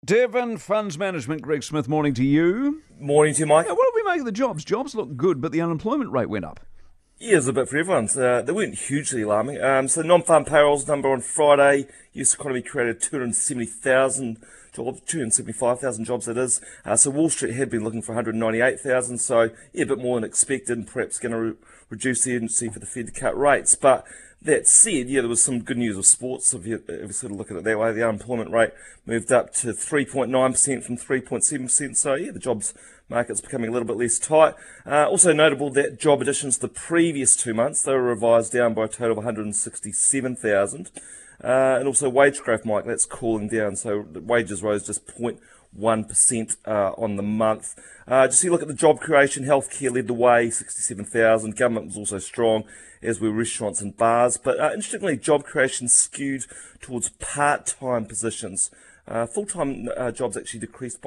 Devon Funds Management, Greg Smith, morning to you. Morning to you, Mike. Now, what do we make of the jobs? Jobs look good, but the unemployment rate went up. Yeah, it's a bit for everyone. They weren't hugely alarming. So non-farm payrolls number on Friday, US economy created 270,000 jobs, 275,000 jobs that is. So Wall Street had been looking for 198,000, so yeah, a bit more than expected, and perhaps going to reduce the urgency for the Fed to cut rates. But that said, yeah, there was some good news of sports. If you sort of look at it that way, the unemployment rate moved up to 3.9% from 3.7%. So yeah, the jobs market's becoming a little bit less tight. Also notable that job additions the previous 2 months, they were revised down by a total of 167,000. And also wage growth, Mike, that's cooling down. So the wages rose just 0.1% on the month. Just you look at the job creation, healthcare led the way, 67,000. Government was also strong, as were restaurants and bars. But interestingly, job creation skewed towards part-time positions. Full-time jobs actually decreased by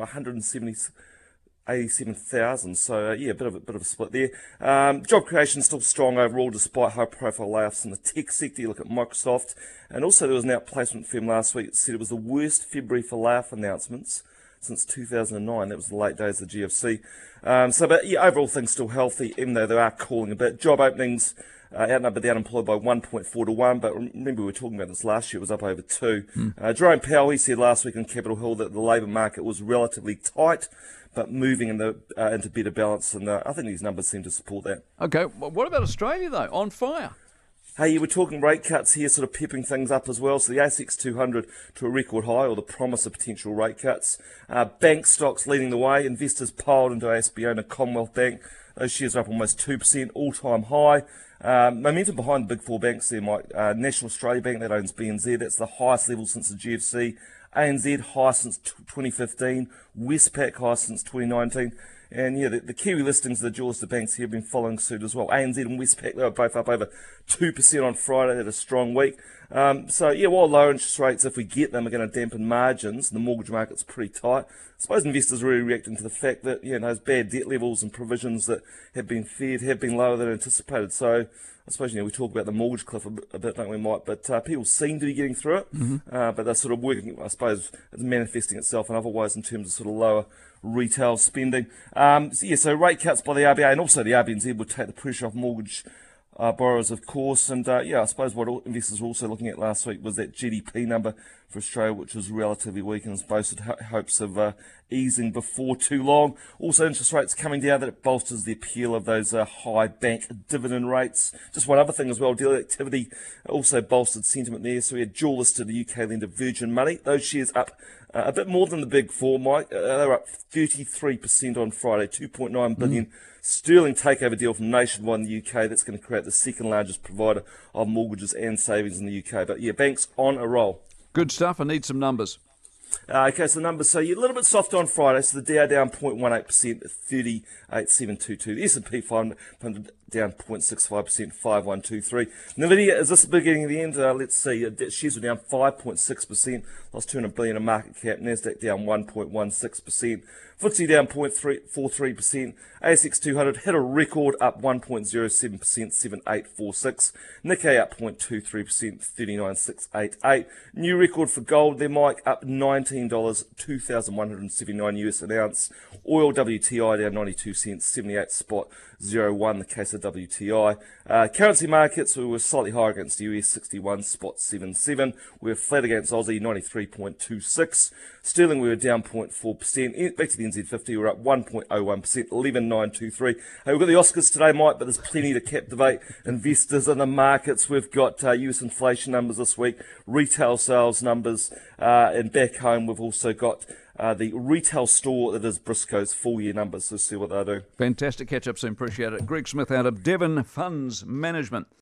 187,000. So yeah, a bit of a split there. Job creation still strong overall, despite high-profile layoffs in the tech sector. You look at Microsoft, and also there was an outplacement firm last week that said it was the worst February for layoff announcements since 2009. That was the late days of the GFC. But yeah, overall things still healthy, even though they are cooling a bit. Job openings outnumbered the unemployed by 1.4 to 1, but remember we were talking about this last year, it was up over 2. Jerome Powell, he said last week on Capitol Hill that the labour market was relatively tight, but moving into better balance, and I think these numbers seem to support that. Okay, what about Australia, though? On fire. Hey, you were talking rate cuts here, sort of peppering things up as well. So the ASX 200 to a record high, or the promise of potential rate cuts. Bank stocks leading the way. Investors piled into ASBO and Commonwealth Bank. Those shares are up almost 2%, all-time high. Momentum behind the big four banks there, Mike. National Australia Bank, that owns BNZ, that's the highest level since the GFC. ANZ, high since 2015. Westpac, high since 2019. And yeah, the Kiwi listings of the dual listed banks here have been following suit as well. ANZ and Westpac, they were both up over 2% on Friday. They had a strong week. So yeah, while lower interest rates, if we get them, are going to dampen margins, the mortgage market's pretty tight. I suppose investors are really reacting to the fact that those bad debt levels and provisions that have been fed have been lower than anticipated. So I suppose we talk about the mortgage cliff a bit, don't we, Mike? But people seem to be getting through it. But they're sort of working, I suppose, it's manifesting itself in other ways in terms of sort of lower retail spending. So rate cuts by the RBA and also the RBNZ would take the pressure off mortgage borrowers, of course. And I suppose what investors were also looking at last week was that GDP number for Australia, which was relatively weak and has boasted hopes of easing before too long. Also, interest rates coming down, that it bolsters the appeal of those high bank dividend rates. Just one other thing as well, deal activity also bolstered sentiment there. So we had dual listed the UK lender Virgin Money. Those shares up a bit more than the big four, Mike. They were up 33% on Friday, 2.9 billion sterling takeover deal from Nationwide in the UK. That's going to create the second largest provider of mortgages and savings in the UK. But yeah, banks on a roll. Good stuff. I need some numbers. Okay, so the numbers. So you're a little bit softer on Friday. So the Dow down 0.18% at 38,722. The S&P 500 down 0.65%, 5123. Nvidia, is this the beginning of the end? Let's see. Shares were down 5.6%, lost 200 billion in market cap. Nasdaq down 1.16%. FTSE down 0.43%. ASX 200 hit a record, up 1.07%, 7846. Nikkei up 0.23%, 39688. New record for gold there, Mike, up $19, 2,179 US an ounce. Oil WTI down 92 cents, 78 spot 01, the case of WTI. Currency markets, we were slightly higher against the US, 61 spot 77. We were flat against Aussie, 93.26. Sterling, we were down 0.4%. Back to the NZ50, we were up 1.01%, 11,923. Hey, we've got the Oscars today, Mike, but there's plenty to captivate investors in the markets. We've got US inflation numbers this week, retail sales numbers, and back home we've also got the retail store that is Briscoe's full-year numbers. So see what they do. Fantastic catch-up soon. Appreciate it. Greg Smith out of Devon Funds Management.